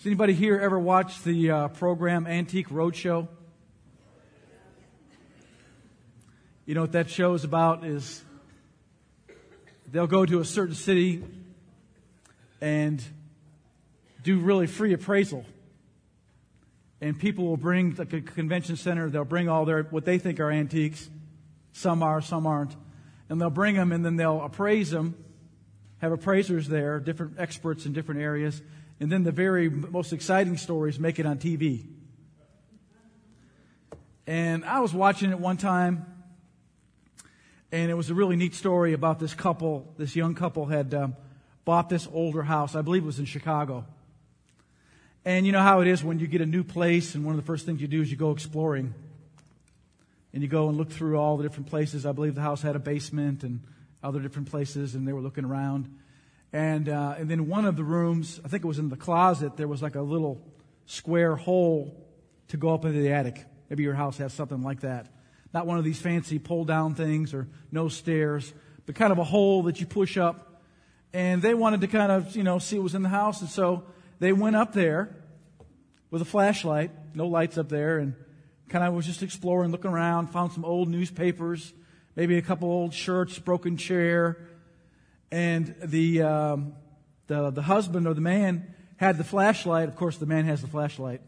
Does anybody here ever watch the program Antique Roadshow? You know what that show is about is they'll go to a certain city and do really free appraisal. And people will bring, like a convention center, they'll bring all their, what they think are antiques. Some are, some aren't. And they'll bring them and then they'll appraise them, have appraisers there, different experts in different areas. And then the very most exciting stories make it on TV. And I was watching it one time, and it was a really neat story about this couple. This young couple had bought this older house. I believe it was in Chicago. And you know how it is when you get a new place, and one of the first things you do is you go exploring. And you go and look through all the different places. I believe the house had a basement and other different places, and they were looking around. And then one of the rooms, I think it was in the closet, there was like a little square hole to go up into the attic. Maybe your house has something like that. Not one of these fancy pull-down things or no stairs, but kind of a hole that you push up. And they wanted to kind of, see what was in the house. And so they went up there with a flashlight, no lights up there, and kind of was just exploring, looking around, found some old newspapers, maybe a couple old shirts, broken chair. And the husband or the man had the flashlight. Of course, the man has the flashlight.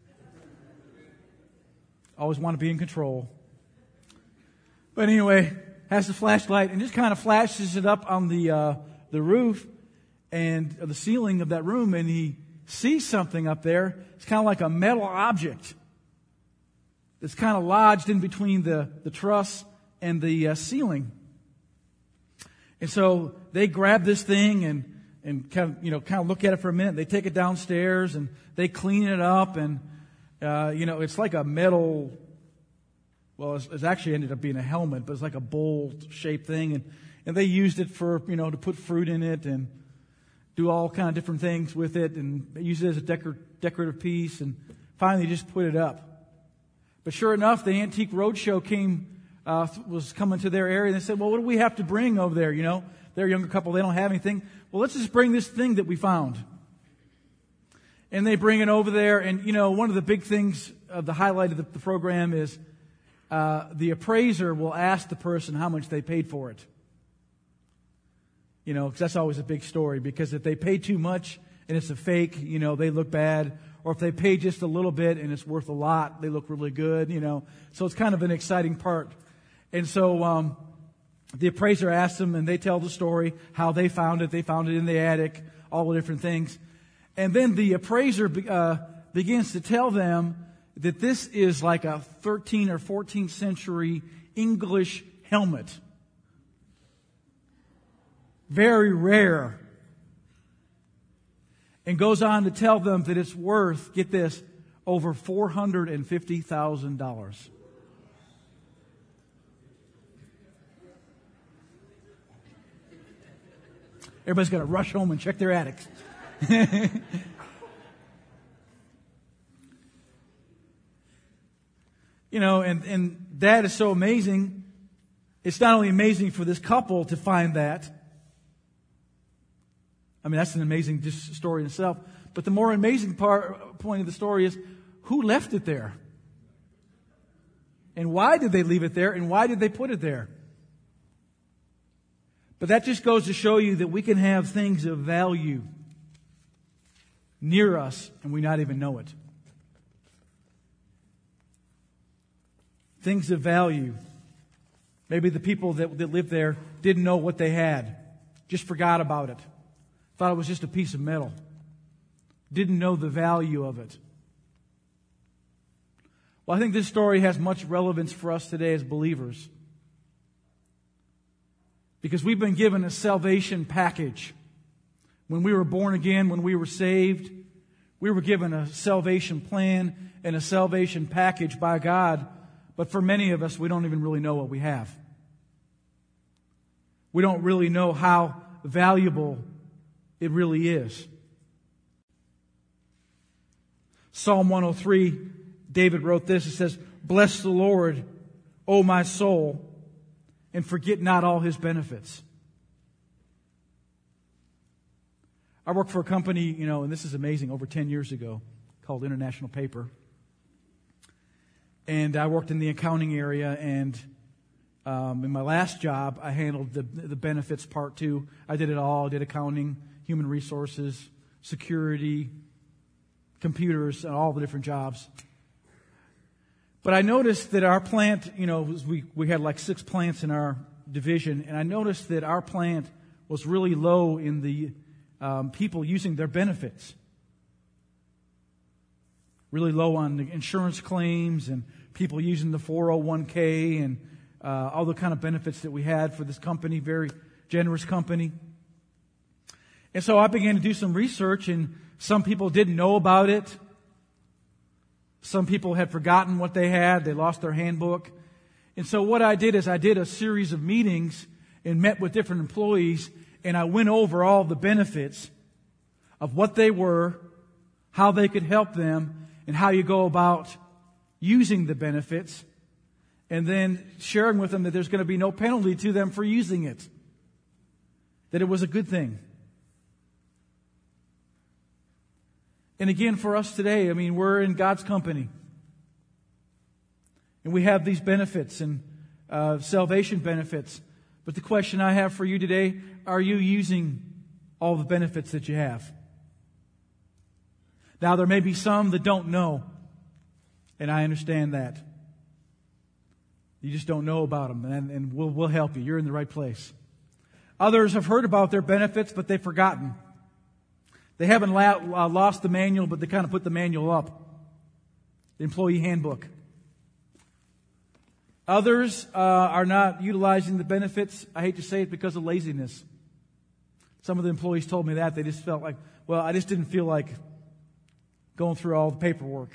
Always want to be in control. But anyway, has the flashlight and just kind of flashes it up on the roof and the ceiling of that room, and he sees something up there. It's kind of like a metal object that's kind of lodged in between the truss and the ceiling. And so they grab this thing and kind of look at it for a minute. They take it downstairs and they clean it up, and it's like a metal. Well, it's actually ended up being a helmet, but it's like a bowl-shaped thing, and they used it for to put fruit in it and do all kind of different things with it, and they used it as a decorative piece, and finally just put it up. But sure enough, the Antique Roadshow was coming to their area, and they said, well, what do we have to bring over there? They're a younger couple, they don't have anything. Well, let's just bring this thing that we found. And they bring it over there, and one of the big things, the highlight of the program is the appraiser will ask the person how much they paid for it. Because that's always a big story, because if they pay too much and it's a fake, they look bad. Or if they pay just a little bit and it's worth a lot, they look really good, So it's kind of an exciting part. And so the appraiser asks them, and they tell the story, how they found it. They found it in the attic, all the different things. And then the appraiser begins to tell them that this is like a 13th or 14th century English helmet. Very rare. And goes on to tell them that it's worth, get this, over $450,000. Everybody's got to rush home and check their attics. And that is so amazing. It's not only amazing for this couple to find that. I mean, that's an amazing story in itself. But the more amazing point of the story is, who left it there? And why did they leave it there? And why did they put it there? But that just goes to show you that we can have things of value near us and we not even know it. Things of value. Maybe the people that lived there didn't know what they had. Just forgot about it. Thought it was just a piece of metal. Didn't know the value of it. Well, I think this story has much relevance for us today as believers. Because we've been given a salvation package. When we were born again, when we were saved, we were given a salvation plan and a salvation package by God. But for many of us, we don't even really know what we have. We don't really know how valuable it really is. Psalm 103, David wrote this. It says, "Bless the Lord, O my soul, and forget not all His benefits." I worked for a company, and this is amazing, over 10 years ago, called International Paper. And I worked in the accounting area, and in my last job, I handled the benefits part too. I did it all. I did accounting, human resources, security, computers, and all the different jobs. But I noticed that our plant, we had like 6 plants in our division, and I noticed that our plant was really low in the people using their benefits. Really low on the insurance claims and people using the 401k and all the kind of benefits that we had for this company, very generous company. And so I began to do some research, and some people didn't know about it. Some people had forgotten what they had. They lost their handbook. And so what I did is I did a series of meetings and met with different employees, and I went over all the benefits of what they were, how they could help them, and how you go about using the benefits, and then sharing with them that there's going to be no penalty to them for using it, that it was a good thing. And again, for us today, we're in God's company. And we have these benefits and salvation benefits. But the question I have for you today, are you using all the benefits that you have? Now, there may be some that don't know, and I understand that. You just don't know about them, and we'll help you. You're in the right place. Others have heard about their benefits, but they've forgotten. They haven't lost the manual, but they kind of put the manual up. The employee handbook. Others are not utilizing the benefits, I hate to say it, because of laziness. Some of the employees told me that. They just felt like, I just didn't feel like going through all the paperwork.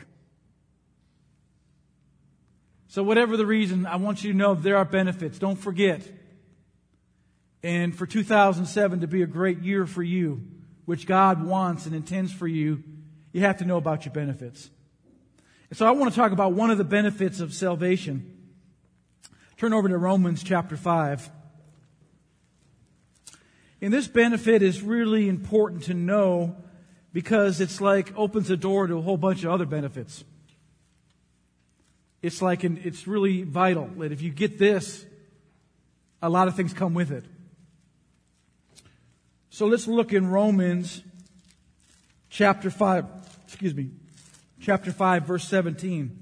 So whatever the reason, I want you to know there are benefits. Don't forget. And for 2007 to be a great year for you, which God wants and intends for you, you have to know about your benefits. And so I want to talk about one of the benefits of salvation. Turn over to Romans chapter 5. And this benefit is really important to know because it's like opens the door to a whole bunch of other benefits. It's really vital that if you get this, a lot of things come with it. So let's look in Romans chapter 5, verse 17.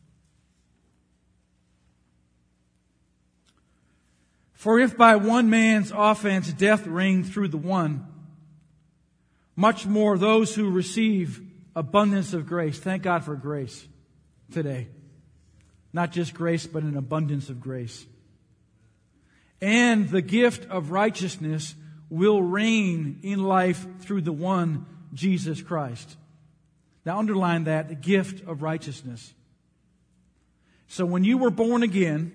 For if by one man's offense death reigned through the one, much more those who receive abundance of grace. Thank God for grace today. Not just grace, but an abundance of grace. And the gift of righteousness will reign in life through the one, Jesus Christ. Now underline that, the gift of righteousness. So when you were born again,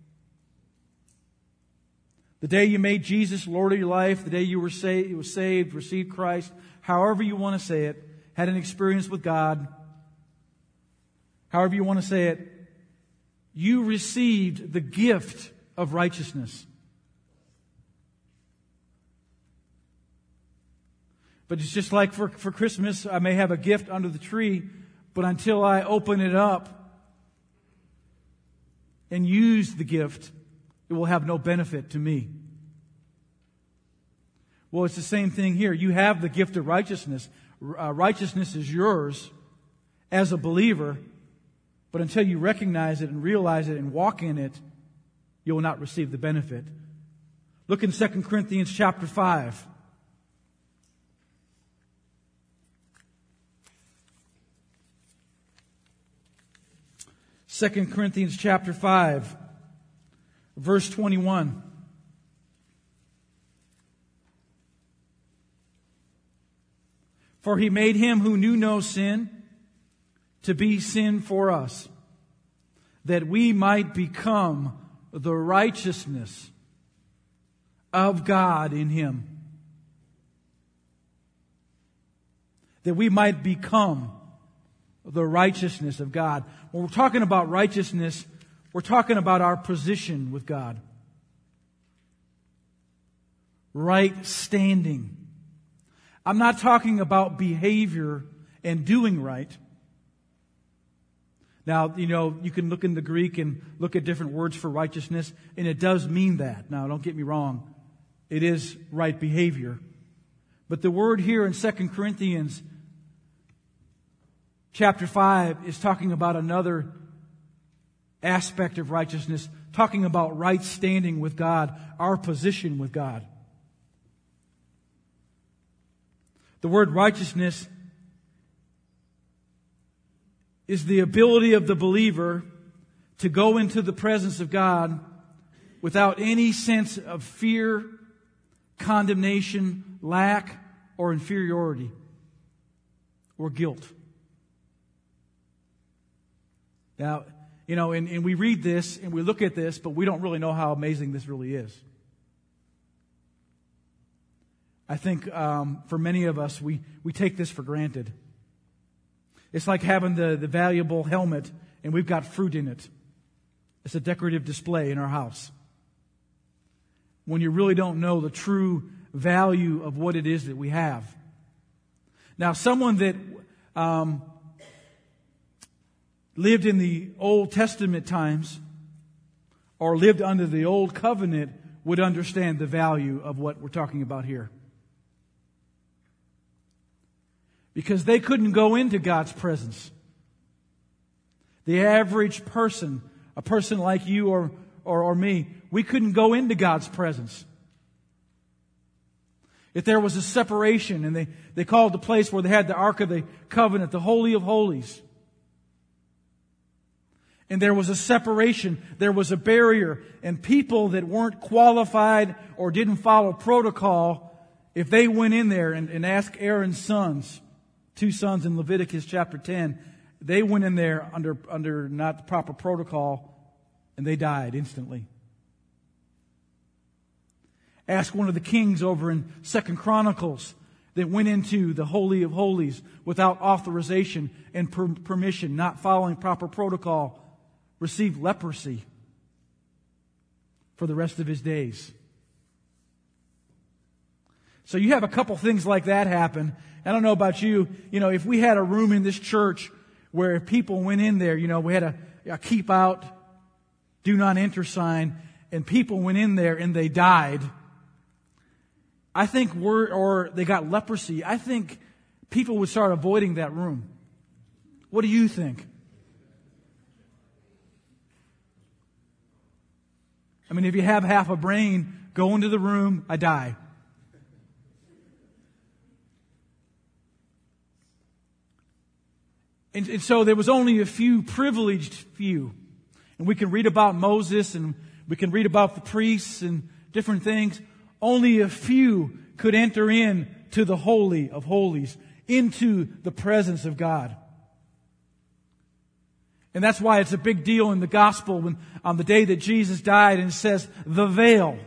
the day you made Jesus Lord of your life, the day you were saved, received Christ, however you want to say it, had an experience with God, however you want to say it, you received the gift of righteousness. But it's just like for Christmas, I may have a gift under the tree, but until I open it up and use the gift, it will have no benefit to me. Well, it's the same thing here. You have the gift of righteousness. Righteousness is yours as a believer, but until you recognize it and realize it and walk in it, you will not receive the benefit. Look in 2 Corinthians chapter 5. 2 Corinthians chapter 5, verse 21. For he made him who knew no sin to be sin for us, that we might become the righteousness of God in him. That we might become the righteousness of God. When we're talking about righteousness, we're talking about our position with God. Right standing. I'm not talking about behavior and doing right. Now, you can look in the Greek and look at different words for righteousness, and it does mean that. Now, don't get me wrong. It is right behavior. But the word here in 2 Corinthians chapter 5 is talking about another aspect of righteousness, talking about right standing with God, our position with God. The word righteousness is the ability of the believer to go into the presence of God without any sense of fear, condemnation, lack, or inferiority, or guilt. Now, and we read this and we look at this, but we don't really know how amazing this really is. I think for many of us, we take this for granted. It's like having the valuable helmet and we've got fruit in it. It's a decorative display in our house. When you really don't know the true value of what it is that we have. Now, someone that lived in the Old Testament times or lived under the Old Covenant would understand the value of what we're talking about here. Because they couldn't go into God's presence. The average person, a person like you or me, we couldn't go into God's presence. If there was a separation, and they called the place where they had the Ark of the Covenant, the Holy of Holies. And there was a separation, there was a barrier, and people that weren't qualified or didn't follow protocol, if they went in there and asked Aaron's sons, 2 sons in Leviticus chapter 10, they went in there under not the proper protocol, and they died instantly. Ask one of the kings over in 2 Chronicles that went into the Holy of Holies without authorization and permission, not following proper protocol, received leprosy for the rest of his days. So you have a couple things like that happen. I don't know about you, if we had a room in this church where if people went in there, we had a keep out, do not enter sign, and people went in there and they died. I think or they got leprosy. I think people would start avoiding that room. What do you think? I mean, if you have half a brain, go into the room, I die. And so there was only a few privileged few. And we can read about Moses and we can read about the priests and different things. Only a few could enter in to the Holy of Holies, into the presence of God. And that's why it's a big deal in the gospel when on the day that Jesus died and it says, the veil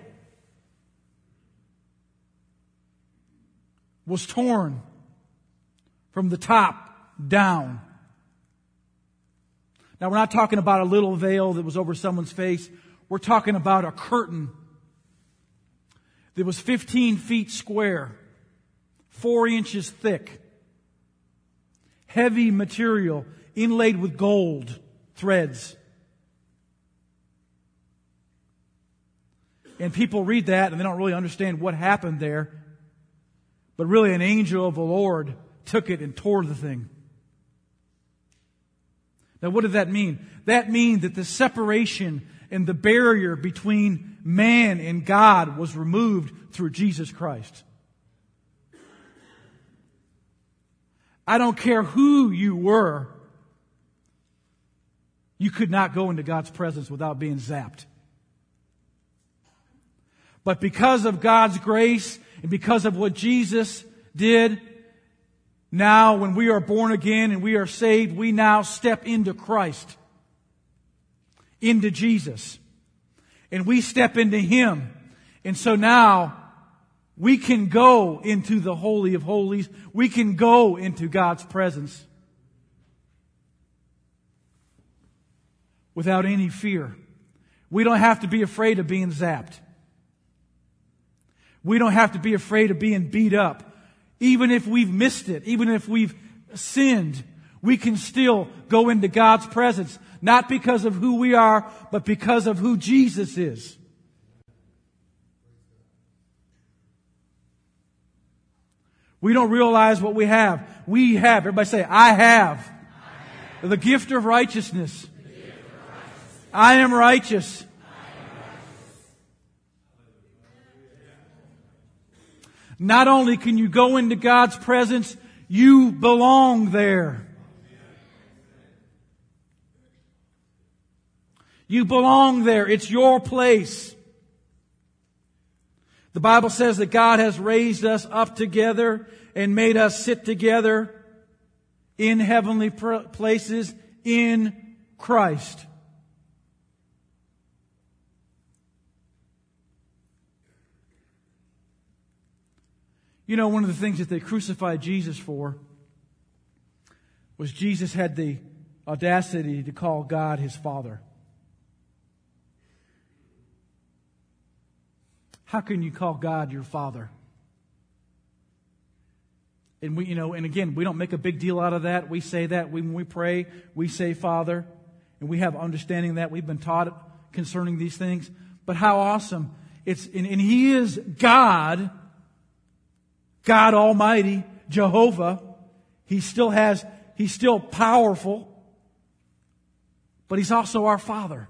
was torn from the top down. Now, we're not talking about a little veil that was over someone's face. We're talking about a curtain that was 15 feet square, 4 inches thick, heavy material inlaid with gold threads. And people read that and they don't really understand what happened there. But really an angel of the Lord took it and tore the thing. Now, what did that mean? That means that the separation and the barrier between man and God was removed through Jesus Christ. I don't care who you were, you could not go into God's presence without being zapped. But because of God's grace and because of what Jesus did, now, when we are born again and we are saved, we now step into Christ, into Jesus. And we step into Him. And so now, we can go into the Holy of Holies. We can go into God's presence without any fear. We don't have to be afraid of being zapped. We don't have to be afraid of being beat up. Even if we've missed it, even if we've sinned, we can still go into God's presence. Not because of who we are, but because of who Jesus is. We don't realize what we have. We have. Everybody say, I have. The gift of righteousness. I am righteous. Not only can you go into God's presence, you belong there. You belong there. It's your place. The Bible says that God has raised us up together and made us sit together in heavenly places in Christ. You know, one of the things that they crucified Jesus for was Jesus had the audacity to call God his Father. How can you call God your Father? And and again, we don't make a big deal out of that. We say that when we pray, we say Father, and we have understanding that we've been taught concerning these things. But how awesome. And He is God, God Almighty, Jehovah. He's still powerful, but He's also our Father.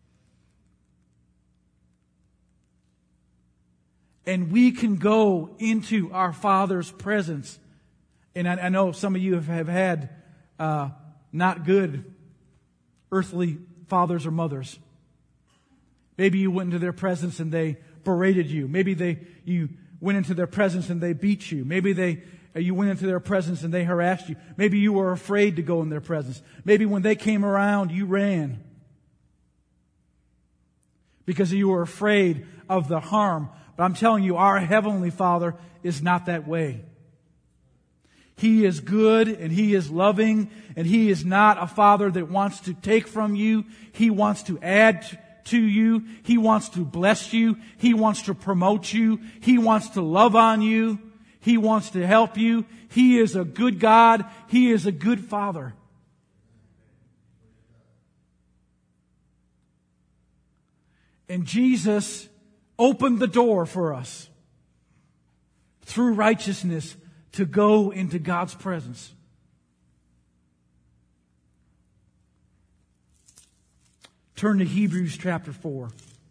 And we can go into our Father's presence. And I know some of you have had not good earthly fathers or mothers. Maybe you went into their presence and they berated you. Maybe you went into their presence and they beat you. Maybe you went into their presence and they harassed you. Maybe you were afraid to go in their presence. Maybe when they came around, you ran because you were afraid of the harm. But I'm telling you, our Heavenly Father is not that way. He is good and He is loving, and He is not a Father that wants to take from you. He wants to add to you. He wants to bless you. He wants to promote you. He wants to love on you. He wants to help you. He is a good God. He is a good Father. And Jesus opened the door for us through righteousness to go into God's presence. Turn to Hebrews chapter 4.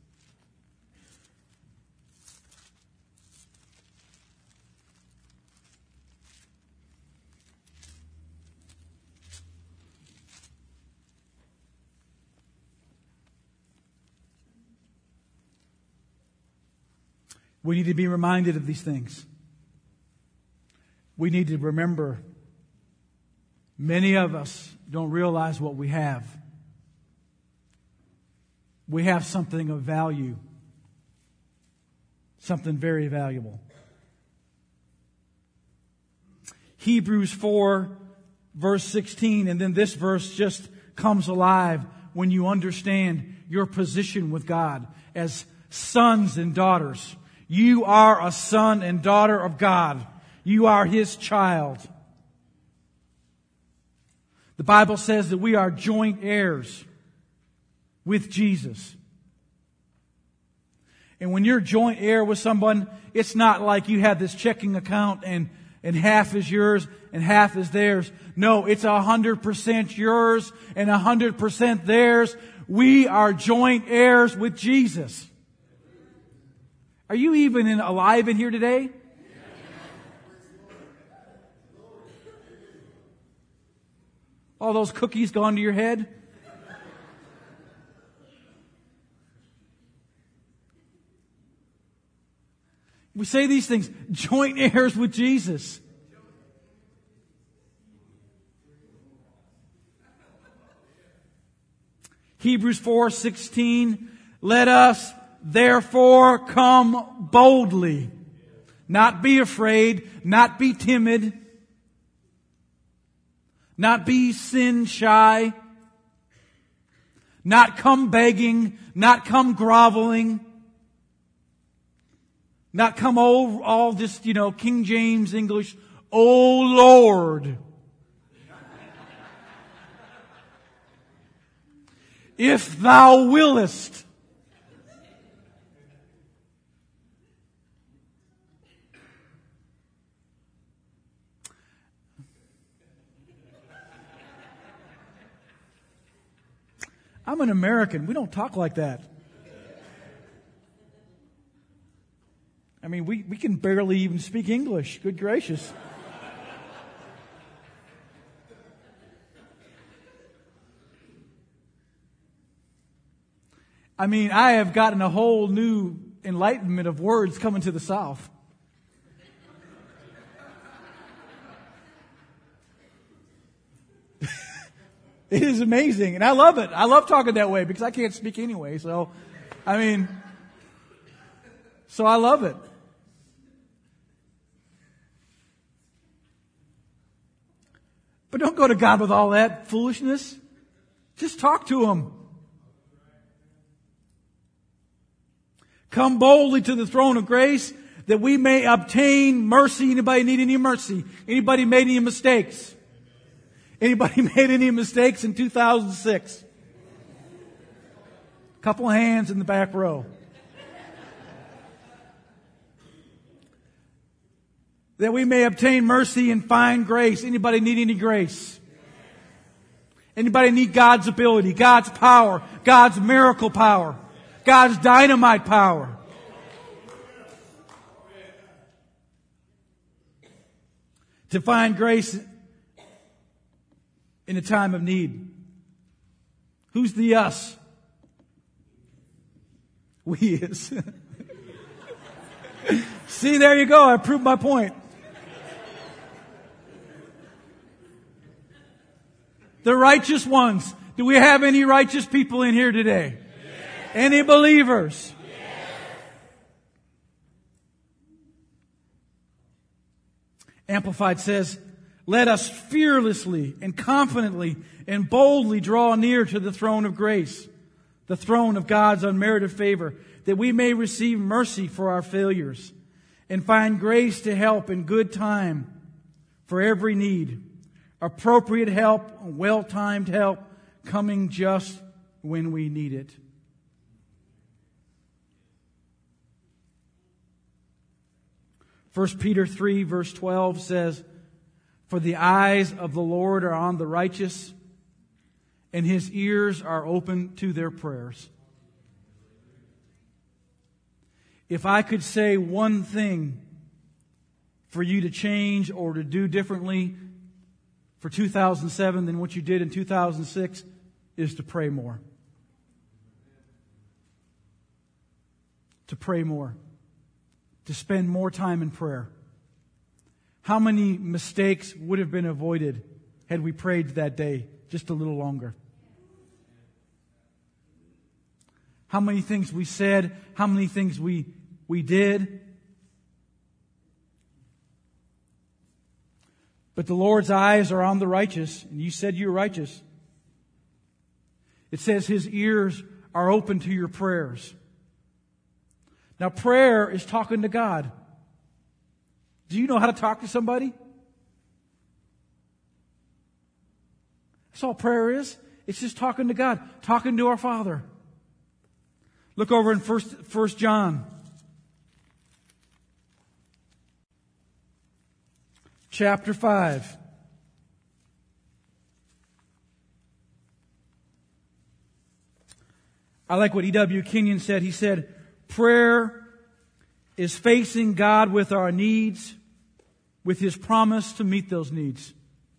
We need to be reminded of these things. We need to remember, many of us don't realize what we have. We have something of value. Something very valuable. Hebrews 4, verse 16, and then this verse just comes alive when you understand your position with God as sons and daughters. You are a son and daughter of God. You are His child. The Bible says that we are joint heirs with Jesus. And when you're joint heir with someone, it's not like you have this checking account and half is yours and half is theirs. No, it's 100% yours and 100% theirs. We are joint heirs with Jesus. Are you even alive in here today? All those cookies gone to your head? We say these things, joint heirs with Jesus. Hebrews 4:16, let us therefore come boldly, not be afraid, not be timid, not be sin shy, not come begging, not come groveling, Not come all just, King James English. Oh Lord. If thou willest. I'm an American. We don't talk like that. I mean, we can barely even speak English. Good gracious. I mean, I have gotten a whole new enlightenment of words coming to the South. It is amazing, and I love it. I love talking that way because I can't speak anyway. So I love it. But don't go to God with all that foolishness. Just talk to Him. Come boldly to the throne of grace that we may obtain mercy. Anybody need any mercy? Anybody made any mistakes? Anybody made any mistakes in 2006? Couple of hands in the back row. That we may obtain mercy and find grace. Anybody need any grace? Anybody need God's ability, God's power, God's miracle power, God's dynamite power? To find grace in a time of need. Who's the us? We is. See, there you go. I proved my point. The righteous ones. Do we have any righteous people in here today? Yes. Any believers? Yes. Amplified says, let us fearlessly and confidently and boldly draw near to the throne of grace, the throne of God's unmerited favor, that we may receive mercy for our failures and find grace to help in good time for every need, appropriate help, well-timed help, coming just when we need it. First Peter 3 verse 12 says, for the eyes of the Lord are on the righteous, and His ears are open to their prayers. If I could say one thing for you to change or to do differently for 2007 than what you did in 2006, is to pray more. To pray more. To spend more time in prayer. How many mistakes would have been avoided had we prayed that day just a little longer? How many things we said, how many things we did. But the Lord's eyes are on the righteous, and you said you're righteous. It says His ears are open to your prayers. Now, prayer is talking to God. Do you know how to talk to somebody? That's all prayer is. It's just talking to God, talking to our Father. Look over in 1 John. Chapter 5. I like what E.W. Kenyon said. He said, prayer is facing God with our needs, with His promise to meet those needs.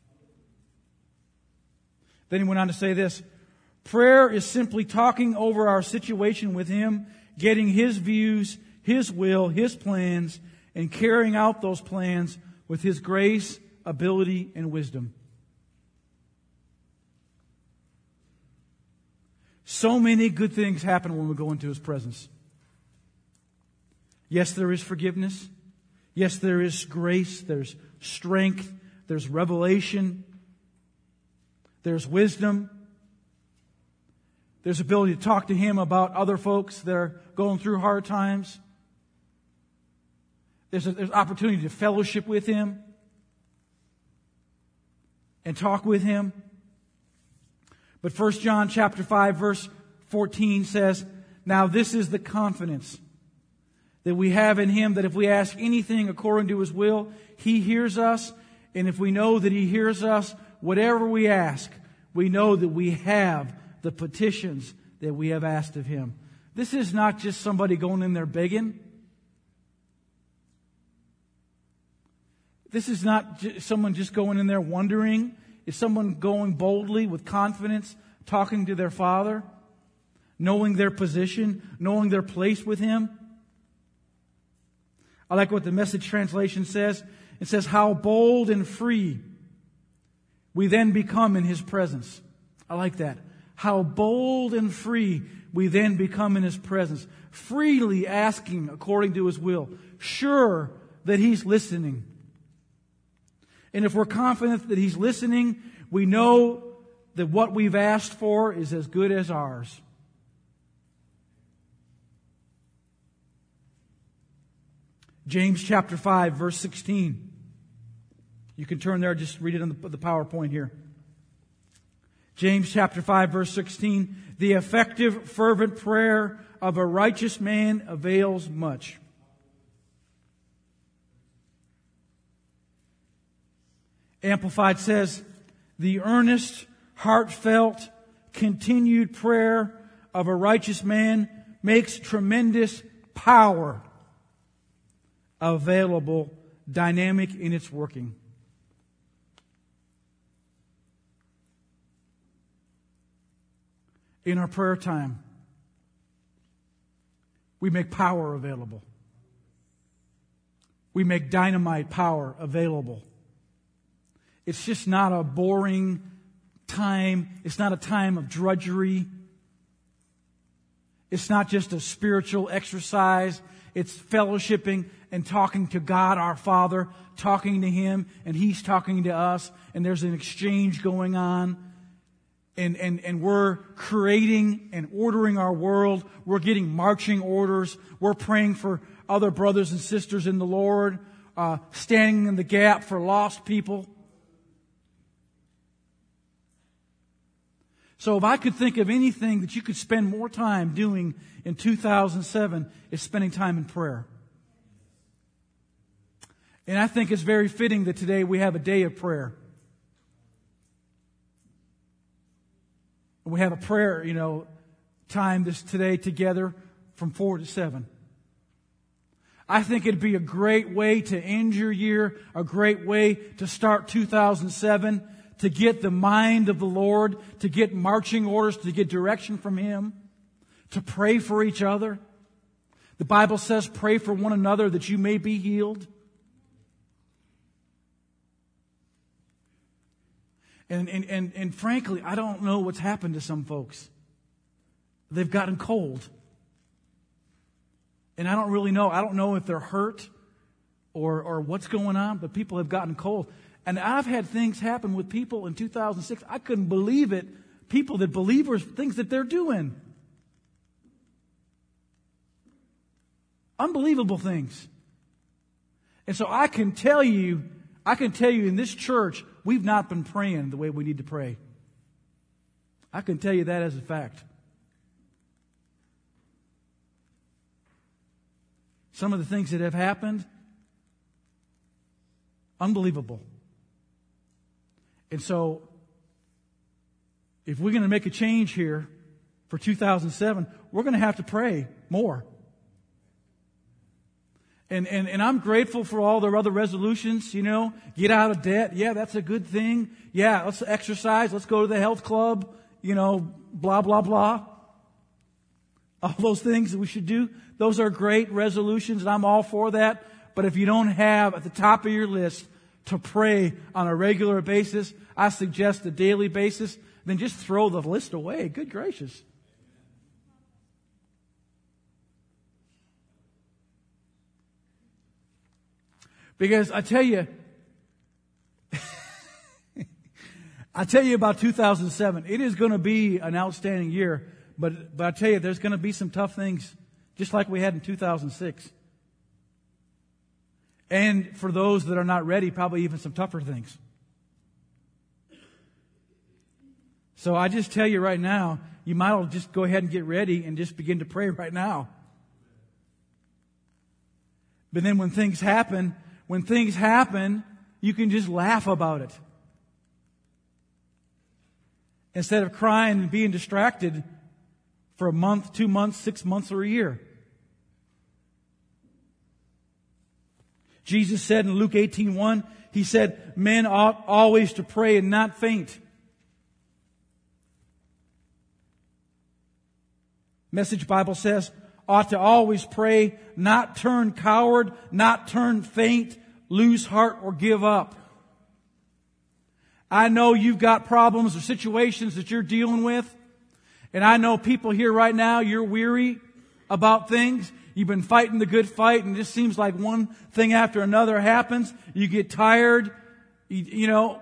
Then he went on to say this, prayer is simply talking over our situation with Him, getting His views, His will, His plans, and carrying out those plans with His grace, ability, and wisdom. So many good things happen when we go into His presence. Yes, there is forgiveness. Yes, there is grace. There's strength. There's revelation. There's wisdom. There's ability to talk to Him about other folks that are going through hard times. There's opportunity to fellowship with Him and talk with Him. But 1 John chapter 5 verse 14 says, "Now this is the confidence that we have in Him, that if we ask anything according to His will, He hears us. And if we know that He hears us, whatever we ask, we know that we have the petitions that we have asked of Him." This is not just somebody going in there begging. This is not someone just going in there wondering. It's someone going boldly with confidence, talking to their Father, knowing their position, knowing their place with Him. I like what the Message translation says. It says, "How bold and free we then become in His presence." I like that. How bold and free we then become in His presence. Freely asking according to His will. Sure that He's listening. And if we're confident that He's listening, we know that what we've asked for is as good as ours. James chapter 5 verse 16. You can turn there, just read it on the PowerPoint here. James chapter 5 verse 16. "The effective fervent prayer of a righteous man avails much." Amplified says, "The earnest, heartfelt, continued prayer of a righteous man makes tremendous power available, dynamic in its working." In our prayer time, we make power available. We make dynamite power available. It's just not a boring time. It's not a time of drudgery. It's not just a spiritual exercise. It's fellowshipping and talking to God our Father, talking to Him, and He's talking to us, and there's an exchange going on. And we're creating and ordering our world. We're getting marching orders. We're praying for other brothers and sisters in the Lord, standing in the gap for lost people. So if I could think of anything that you could spend more time doing in 2007, it's spending time in prayer. And I think it's very fitting that today we have a day of prayer. We have a prayer, time today together from 4 to 7. I think it'd be a great way to end your year, a great way to start 2007, to get the mind of the Lord, to get marching orders, to get direction from Him, to pray for each other. The Bible says, "Pray for one another that you may be healed." And frankly, I don't know what's happened to some folks. They've gotten cold. And I don't really know. I don't know if they're hurt or what's going on, but people have gotten cold. And I've had things happen with people in 2006. I couldn't believe it. People that believers, things that they're doing. Unbelievable things. And so I can tell you in this church, we've not been praying the way we need to pray. I can tell you that as a fact. Some of the things that have happened, unbelievable. And so, if we're going to make a change here for 2007, we're going to have to pray more. And I'm grateful for all their other resolutions, get out of debt. Yeah, that's a good thing. Yeah, let's exercise. Let's go to the health club, blah, blah, blah. All those things that we should do. Those are great resolutions, and I'm all for that. But if you don't have at the top of your list to pray on a regular basis, I suggest a daily basis, then just throw the list away. Good gracious. Because I tell you about 2007. It is going to be an outstanding year, but I tell you, there's going to be some tough things, just like we had in 2006. And for those that are not ready, probably even some tougher things. So I just tell you right now, you might as well just go ahead and get ready and just begin to pray right now. But then when things happen, you can just laugh about it. Instead of crying and being distracted for a month, 2 months, 6 months, or a year. Jesus said in Luke 18:1, He said, men ought always to pray and not faint. Message Bible says, ought to always pray, not turn coward, not turn faint, lose heart, or give up. I know you've got problems or situations that you're dealing with. And I know people here right now, you're weary about things. You've been fighting the good fight, and it just seems like one thing after another happens. You get tired, you know.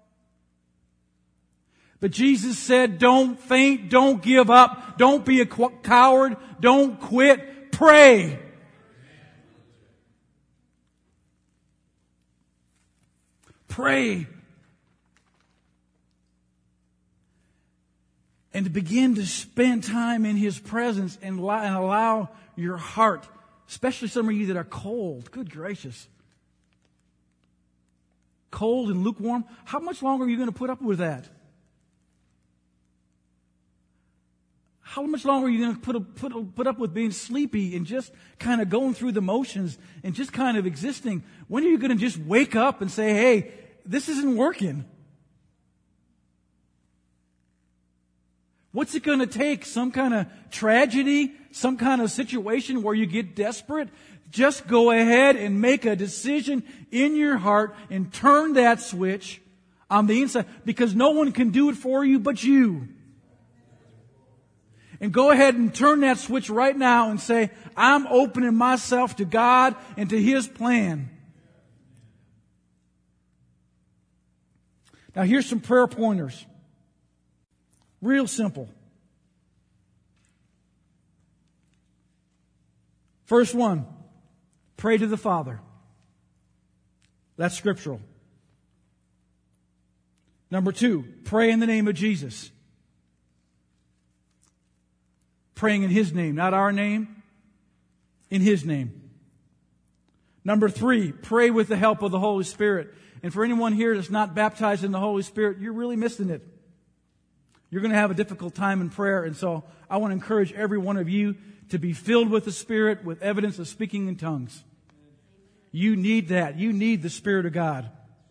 But Jesus said, don't faint, don't give up, don't be a coward, don't quit, pray. Pray. And to begin to spend time in His presence and allow your heart, especially some of you that are cold, good gracious, cold and lukewarm, how much longer are you going to put up with that? How much longer are you going to put up with being sleepy and just kind of going through the motions and just kind of existing? When are you going to just wake up and say, hey, this isn't working? What's it going to take? Some kind of tragedy? Some kind of situation where you get desperate? Just go ahead and make a decision in your heart and turn that switch on the inside, because no one can do it for you but you. And go ahead and turn that switch right now and say, I'm opening myself to God and to His plan. Now here's some prayer pointers. Real simple. First one, pray to the Father. That's scriptural. Number 2, pray in the name of Jesus. Praying in His name, not our name, in His name. Number 3, pray with the help of the Holy Spirit. And for anyone here that's not baptized in the Holy Spirit, you're really missing it. You're going to have a difficult time in prayer. And so I want to encourage every one of you to be filled with the Spirit with evidence of speaking in tongues. You need that. You need the Spirit of God.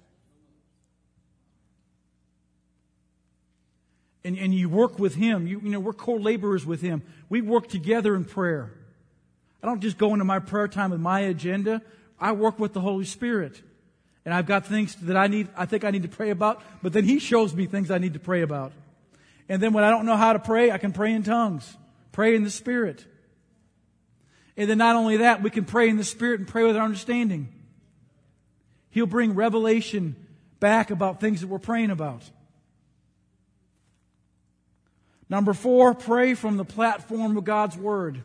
And you work with Him. You know, we're co-laborers with Him. We work together in prayer. I don't just go into my prayer time with my agenda. I work with the Holy Spirit. And I've got things that I think I need to pray about, but then He shows me things I need to pray about. And then when I don't know how to pray, I can pray in tongues. Pray in the Spirit. And then not only that, we can pray in the Spirit and pray with our understanding. He'll bring revelation back about things that we're praying about. Number 4, pray from the platform of God's Word.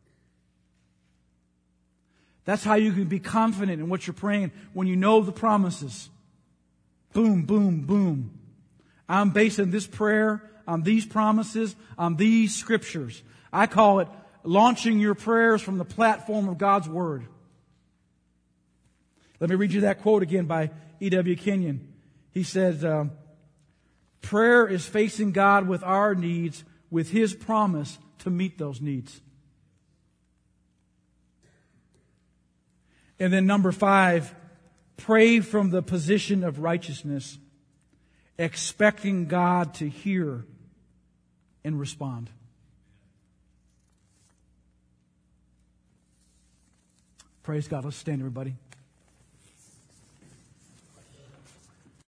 That's how you can be confident in what you're praying, when you know the promises. Boom, boom, boom. I'm basing this prayer on these promises, on these scriptures. I call it launching your prayers from the platform of God's Word. Let me read you that quote again by E.W. Kenyon. He says, prayer is facing God with our needs, with His promise to meet those needs. And then number 5, pray from the position of righteousness, expecting God to hear and respond. Praise God. Let's stand, everybody.